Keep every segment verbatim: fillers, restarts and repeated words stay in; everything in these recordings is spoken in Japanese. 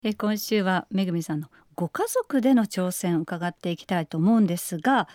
え今週はめぐみさんのご家族での挑戦を伺っていきたいと思うんですが、はい、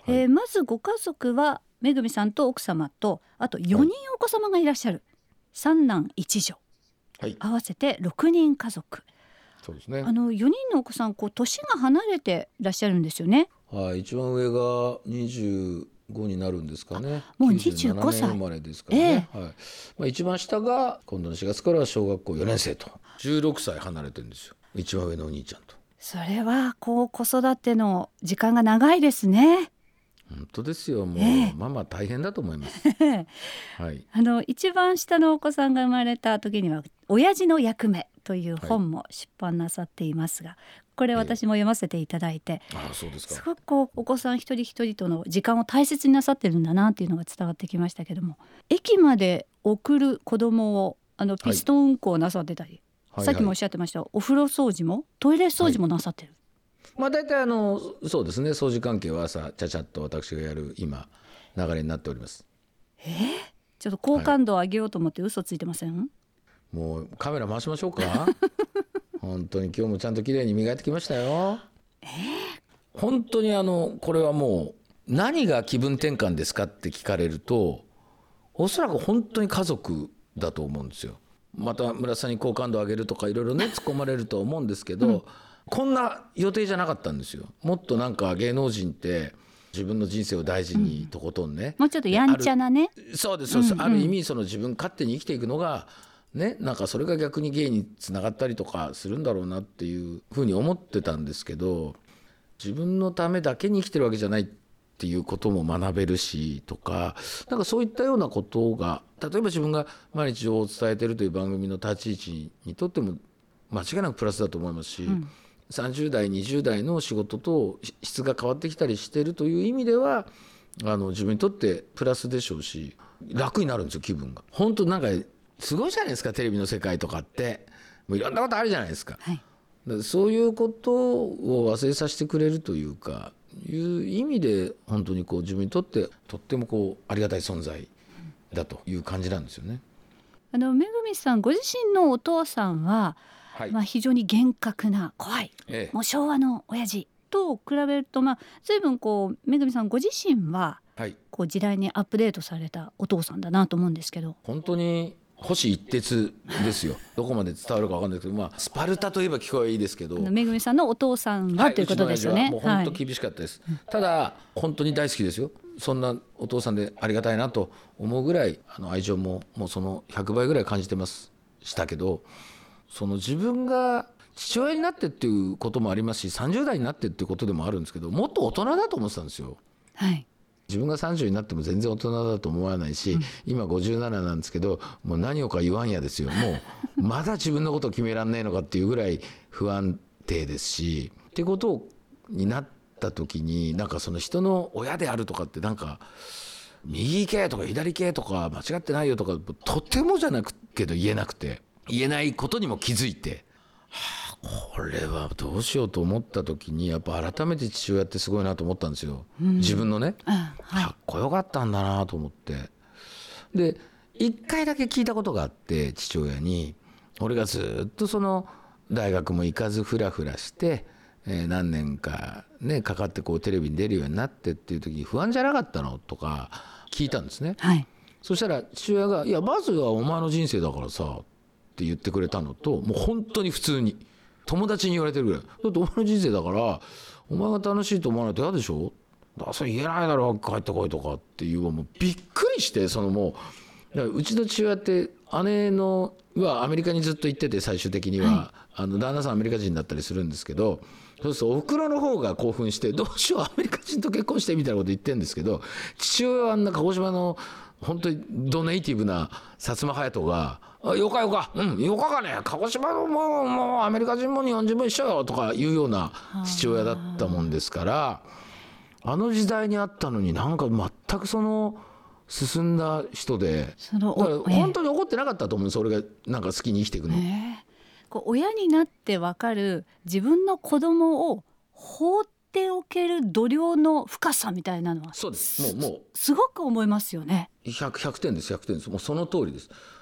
えー、まずご家族はめぐみさんと奥様とあとよにんお子様がいらっしゃる、はい、三男一女、はい、合わせてろくにん家族。 そうですね、 あのよにんのお子さんこう年が離れていらっしゃるんですよね。 はい、一番上がにじゅうごになるんですかね。 もうにじゅうごさいきゅうじゅうななねん生まれですからね、 えーはい。まあ、一番下が今度のしがつから小学校よねん生とじゅうろくさい離れてるんですよ、一番上のお兄ちゃんと。 それはこう子育ての時間が長いですね。 本当ですよ、もう、 えー、 ママ大変だと思います、はい、 あの一番下のお子さんが生まれた時には親父の役目という本も出版なさっていますが、はい、これ私も読ませていただいて、 えー、あそうですか。 すごくこうお子さん一人一人との時間を大切になさってるんだなっていうのが伝わってきましたけども、駅まで送る子供をあのピストン運行なさってたり、はい、さっきもおっしゃってました、はいはい、お風呂掃除もトイレ掃除もなさってる、 はい、まあ大体あのそうですね、掃除関係は朝ちゃちゃっと私がやる今流れになっております。 えー、ちょっと好感度を上げようと思って嘘ついてません？はい、 もうカメラ回しましょうか本当に今日もちゃんと綺麗に磨いてきましたよ。えー、本当にあのこれはもう何が気分転換ですかって聞かれると、おそらく本当に家族だと思うんですよ。また村田さんに好感度上げるとかいろいろね突っ込まれると思うんですけど、うん、こんな予定じゃなかったんですよ。もっとなんか芸能人って自分の人生を大事にとことんね、 うん、もうちょっとやんちゃなね。 そうですそうです、うんうん、ある意味その自分勝手に生きていくのがね、なんかそれが逆に芸につながったりとかするんだろうなっていうふうに思ってたんですけど、自分のためだけに生きてるわけじゃないっていうことも学べるしとか、なんかそういったようなことが、例えば自分が毎日を伝えてるという番組の立ち位置にとっても間違いなくプラスだと思いますし、うん、さんじゅう代にじゅう代の仕事と質が変わってきたりしてるという意味ではあの自分にとってプラスでしょうし、楽になるんですよ、気分が。本当なんかすごいじゃないですか、テレビの世界とかってもういろんなことあるじゃないですか、はい、だそういうことを忘れさせてくれるというかいう意味で本当にこう自分にとってとってもこうありがたい存在だという感じなんですよね。 あのめぐみさんご自身のお父さんは、はい、まあ、非常に厳格な怖い、ええ、もう昭和の親父と比べると、まあ、随分こうめぐみさんご自身は、はい、こう時代にアップデートされたお父さんだなと思うんですけど、 本当に星一徹ですよどこまで伝わるか分かんないですけど、まあ、スパルタといえば聞こえいいですけど、 めぐみさんのお父さんは、はい、ということですよね。 もう本当厳しかったです、はい、ただ本当に大好きですよ。そんなお父さんでありがたいなと思うぐらいあの愛情ももうそのひゃくばいぐらい感じてますしたけど、その自分が父親になってっていうこともありますし、さんじゅう代になってっていうことでもあるんですけど、もっと大人だと思ってたんですよ。はい、自分がさんじゅうになっても全然大人だと思わないし、うん、今ごじゅうなななんですけど、もう何をか言わんやですよ。もうまだ自分のことを決めらんねえのかっていうぐらい不安定ですしってことになった時に、なんかその人の親であるとかってなんか右行けとか左行けとか間違ってないよとかとてもじゃなくけど言えなくて、言えないことにも気づいて、はあ、これはどうしようと思った時にやっぱ改めて父親ってすごいなと思ったんですよ、うん、自分のね、はい、かっこよかったんだなと思って。で一回だけ聞いたことがあって、父親に俺がずっとその大学も行かずフラフラして、えー、何年かねかかってこうテレビに出るようになってっていう時に不安じゃなかったのとか聞いたんですね、はい、そしたら父親がいやまずはお前の人生だからさって言ってくれたのと、もう本当に普通に友達に言われてるぐらい、だってお前の人生だからお前が楽しいと思わないと嫌でしょ、だそれ言えないだろ帰ってこいとかっていう、もうびっくりして、そのもうだからうちの父親って姉のはアメリカにずっと行ってて、最終的には、はい、あの旦那さんアメリカ人だったりするんですけど、そうするとお袋の方が興奮してどうしようアメリカ人と結婚してみたいなこと言ってるんですけど、父親はあんな鹿児島の本当にドネイティブな薩摩隼人があよかよかうんよかかね鹿児島のもう、もうアメリカ人も日本人も一緒よとかいうような父親だったもんですから、あの時代にあったのになんか全くその進んだ人で、そのだから本当に怒ってなかったと思うんです、俺がなんか好きに生きていくの、えー、 こう親になって分かる自分の子供を放っておける度量の深さみたいなのはそうです、もうもうすごく思いますよね。 ひゃく, ひゃくてんですひゃくてんです、もうその通りです。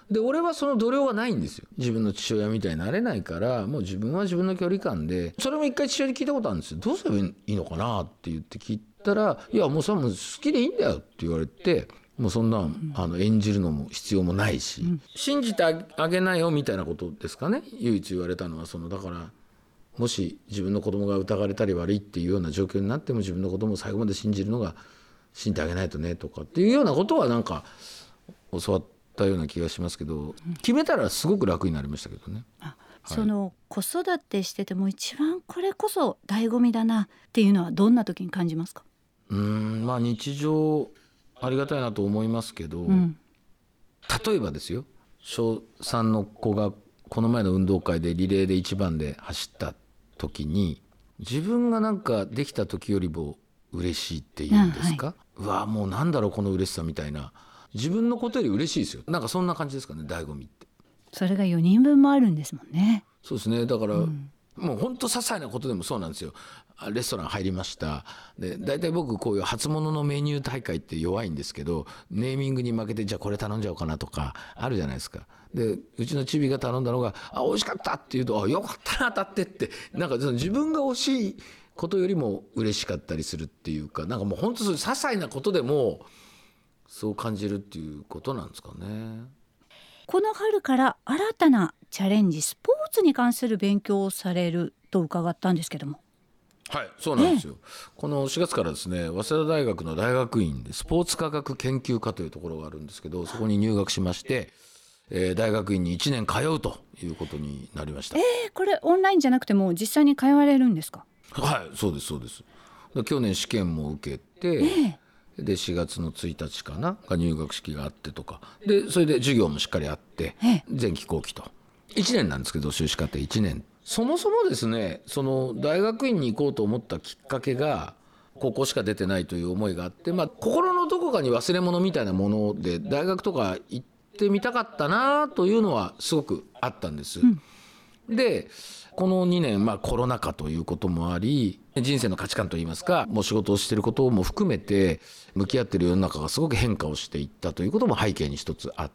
で俺はその度量がないんですよ。自分の父親みたいになれないから、もう自分は自分の距離感で。それも一回父親に聞いたことあるんですよ。どうすればいいのかなって言って聞いたら、いやもうそれはもう好きでいいんだよって言われて、もうそんなあの演じるのも必要もないし、うん、信じてあげなよみたいなことですかね。唯一言われたのはその、だからもし自分の子供が疑われたり悪いっていうような状況になっても、自分の子供を最後まで信じるのが信じてあげないとねとかっていうようなことはなんか教わったような気がしますけど、決めたらすごく楽になりましたけどね。 あ、はい、その子育てしてても一番これこそ醍醐味だなっていうのはどんな時に感じますか？ うーん、まあ日常ありがたいなと思いますけど、うん、例えばですよ、小さんの子がこの前の運動会でリレーでいちばんで走った時に、自分がなんかできた時よりも嬉しいっていうんですか、はい、うわもうなんだろうこの嬉しさみたいな、自分のことより嬉しいですよ。なんかそんな感じですかね、醍醐味って。 それがよにんぶんもあるんですもんね。 そうですね。だから、うん、もう本当些細なことでもそうなんですよ。レストラン入りました。で、大体僕こういう初物のメニュー大会って弱いんですけど、ネーミングに負けてじゃあこれ頼んじゃおうかなとかあるじゃないですか。で、うちのチビが頼んだのが、あ、美味しかったって言うと、あ、よかったな当たってって、なんかその自分が惜しいことよりも嬉しかったりするっていうか、なんかもう本当そういう些細なことでもそう感じるっていうことなんですかね。 この春から新たなチャレンジ、スポーツに関する勉強をされると伺ったんですけども。 はい、そうなんですよ、ええ、このしがつからですね、早稲田大学の大学院でスポーツ科学研究科というところがあるんですけど、そこに入学しまして、えー、大学院にいちねん通うということになりました。 えー、これオンラインじゃなくても実際に通われるんですか？ はい、そうですそうです。去年試験も受けて、えー、でしがつのついたちかなが入学式があってとかで、それで授業もしっかりあって、えー、前期後期といちねんなんですけど、修士課程いちねん。そもそもですね、その大学院に行こうと思ったきっかけが、高校しか出てないという思いがあって、まあ、心のどこかに忘れ物みたいなもので大学とか行ってみたかったなというのはすごくあったんです、うん、でこのにねん、まあ、コロナ禍ということもあり、人生の価値観といいますか、もう仕事をしていることも含めて向き合っている世の中がすごく変化をしていったということも背景に一つあって、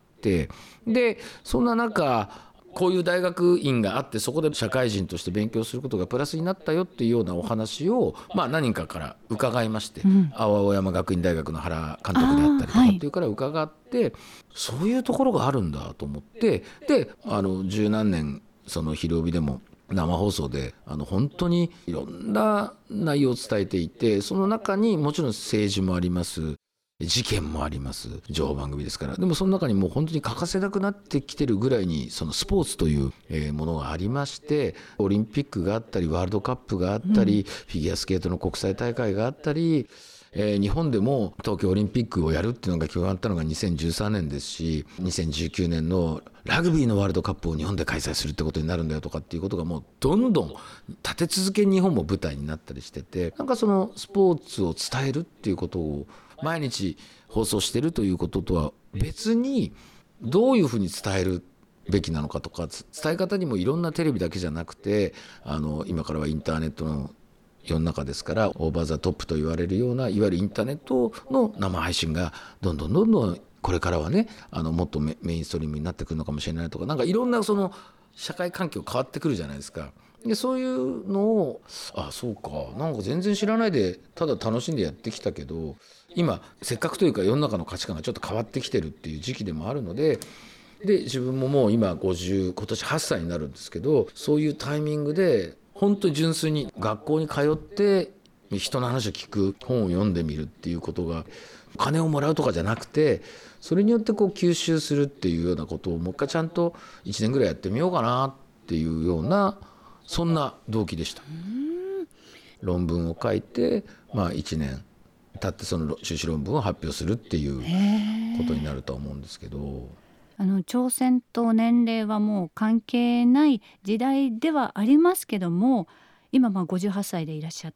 でそんな中こういう大学院があって、そこで社会人として勉強することがプラスになったよっていうようなお話を、まあ、何人かから伺いまして、うん、青山学院大学の原監督であったりとかっていうから伺って、はい、そういうところがあるんだと思って、であの十何年その昼帯でも生放送であの本当にいろんな内容を伝えていて、その中にもちろん政治もあります、事件もあります、情報番組ですから。でもその中にもう本当に欠かせなくなってきてるぐらいに、そのスポーツというものがありまして、オリンピックがあったりワールドカップがあったり、うん、フィギュアスケートの国際大会があったり、えー、日本でも東京オリンピックをやるっていうのが決まったのがにせんじゅうさんねんですし、にせんじゅうきゅうねんのラグビーのワールドカップを日本で開催するってことになるんだよとかっていうことがもうどんどん立て続けに日本も舞台になったりしてて、なんかそのスポーツを伝えるっていうことを毎日放送してるということとは別に、どういうふうに伝えるべきなのかとか、伝え方にもいろんなテレビだけじゃなくて、あの今からはインターネットの世の中ですから、オーバーザトップと言われるような、いわゆるインターネットの生配信がどんどんどんどんこれからはね、あのもっと メ, メインストリームになってくるのかもしれないとか、なんかいろんなその社会環境変わってくるじゃないですか。でそういうのを、あ、そうか、なんか全然知らないでただ楽しんでやってきたけど、今せっかくというか世の中の価値観がちょっと変わってきてるっていう時期でもあるので、で自分ももう今ごじゅう、今年はっさいになるんですけど、そういうタイミングで本当に純粋に学校に通って人の話を聞く、本を読んでみるっていうことが、お金をもらうとかじゃなくて、それによってこう吸収するっていうようなことをもう一回ちゃんといちねんぐらいやってみようかなっていうような、そんな動機でした。論文を書いて、まあ、いちねん経ってその修士論文を発表するっていうことになると思うんですけど、 あの挑戦と年齢はもう関係ない時代ではありますけども、今まあごじゅうはっさいでいらっしゃって、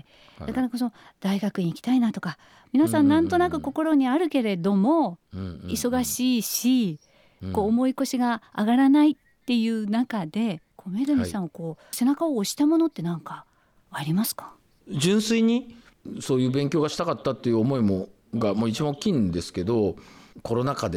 はい、だからこそ大学院行きたいなとか、皆さんなんとなく心にあるけれども、うんうんうん、忙しいし、うん、こう重い腰が上がらないっていう中で、こうめぐみさんをこう、はい、背中を押したものって何かありますか？ 純粋にそういう勉強がしたかったっていう思いもがもう一番大きいんですけど、コロナ禍で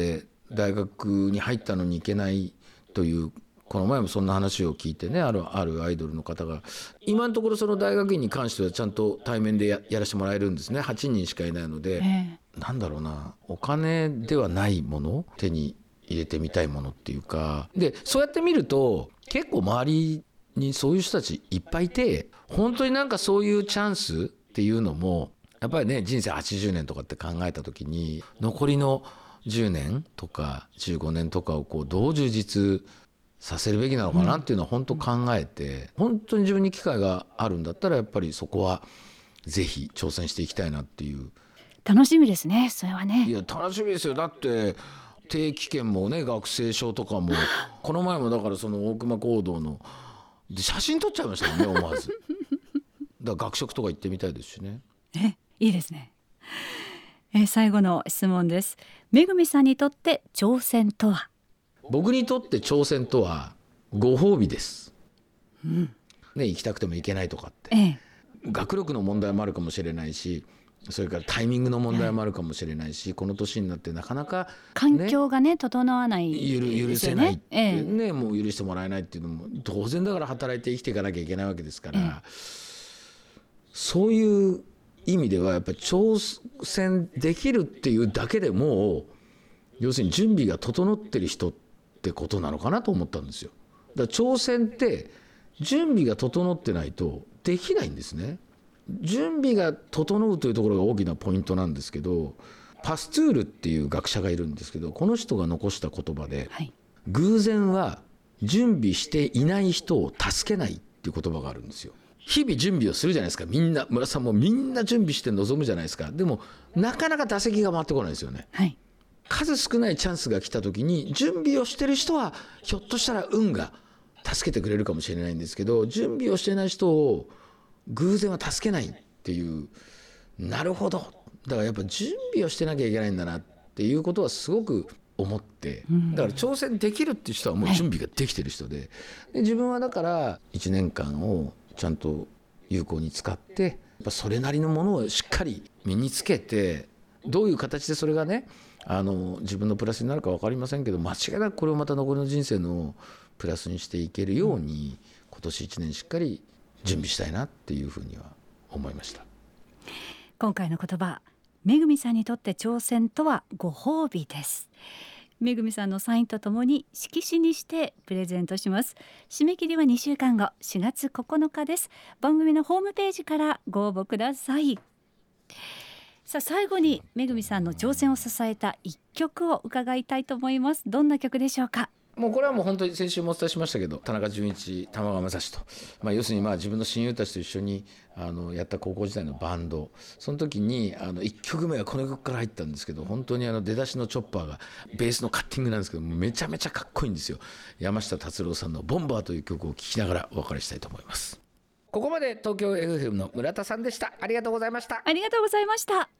大学に入ったのに行けないという、この前もそんな話を聞いてね、あるあるアイドルの方が、今のところその大学院に関してはちゃんと対面で や, やらせてもらえるんですね。はちにんしかいないので、えー、なんだろうな、お金ではないもの、手に入れてみたいものっていうかで、そうやって見ると結構周りにそういう人たちいっぱいいて、本当になんかそういうチャンスっていうのもやっぱりね、人生はちじゅうねんとかって考えた時に、残りのじゅうねんとかじゅうごねんとかをこうどう充実させるべきなのかなっていうのは本当考えて、うん、本当に自分に機会があるんだったらやっぱりそこはぜひ挑戦していきたいなっていう。 楽しみですね、それはね。 いや楽しみですよ。だって定期券もね、学生証とかもこの前もだからその大隈講堂ので写真撮っちゃいましたよね、思わず。だから学食とか行ってみたいですしね。 え、いいですね。えー、最後の質問です。めぐみさんにとって挑戦とは？ 僕にとって挑戦とはご褒美です、うんね、行きたくても行けないとかって、ええ、学力の問題もあるかもしれないし、それからタイミングの問題もあるかもしれないし、ええ、この年になってなかなか、ね、 環境がね整わないですよね、 許せないって、ええね、もう許してもらえないっていうのも当然だから、働いて生きていかなきゃいけないわけですから、ええ、そういう意味ではやっぱり挑戦できるっていうだけでも要するに準備が整ってる人ってことなのかなと思ったんですよ。だから挑戦って準備が整ってないとできないんですね。準備が整うというところが大きなポイントなんですけど、パストゥールっていう学者がいるんですけど、この人が残した言葉で、はい、偶然は準備していない人を助けないっていう言葉があるんですよ。日々準備をするじゃないですか。みんな、村さんもみんな準備して臨むじゃないですか。でもなかなか打席が回ってこないですよね、はい、数少ないチャンスが来た時に準備をしてる人はひょっとしたら運が助けてくれるかもしれないんですけど、準備をしてない人を偶然は助けないっていう、なるほど、だからやっぱ準備をしてなきゃいけないんだなっていうことはすごく思って、だから挑戦できるっていう人はもう準備ができてる人 で, で自分はだからいちねんかんをちゃんと有効に使って、やっぱそれなりのものをしっかり身につけて、どういう形でそれがね、あの自分のプラスになるか分かりませんけど、間違いなくこれをまた残りの人生のプラスにしていけるように、今年いちねんしっかり準備したいなっていうふうには思いました。 今回の言葉、めぐみさんにとって挑戦とはご褒美です。めぐみさんのサインとともに色紙にしてプレゼントします。締め切りはにしゅうかんご、しがつここのかです。番組のホームページからご応募ください。さあ、最後にめぐみさんの挑戦を支えた一曲を伺いたいと思います。どんな曲でしょうか？ もうこれはもう本当に先週もお伝えしましたけど、田中純一、玉川正史と、まあ、要するにまあ自分の親友たちと一緒にあのやった高校時代のバンド、その時にあのいっきょくめはこの曲から入ったんですけど、本当にあの出だしのチョッパーがベースのカッティングなんですけど、めちゃめちゃかっこいいんですよ。山下達郎さんのボンバーという曲を聴きながらお別れしたいと思います。ここまで東京 エフエム の村田さんでした。ありがとうございました。 ありがとうございました。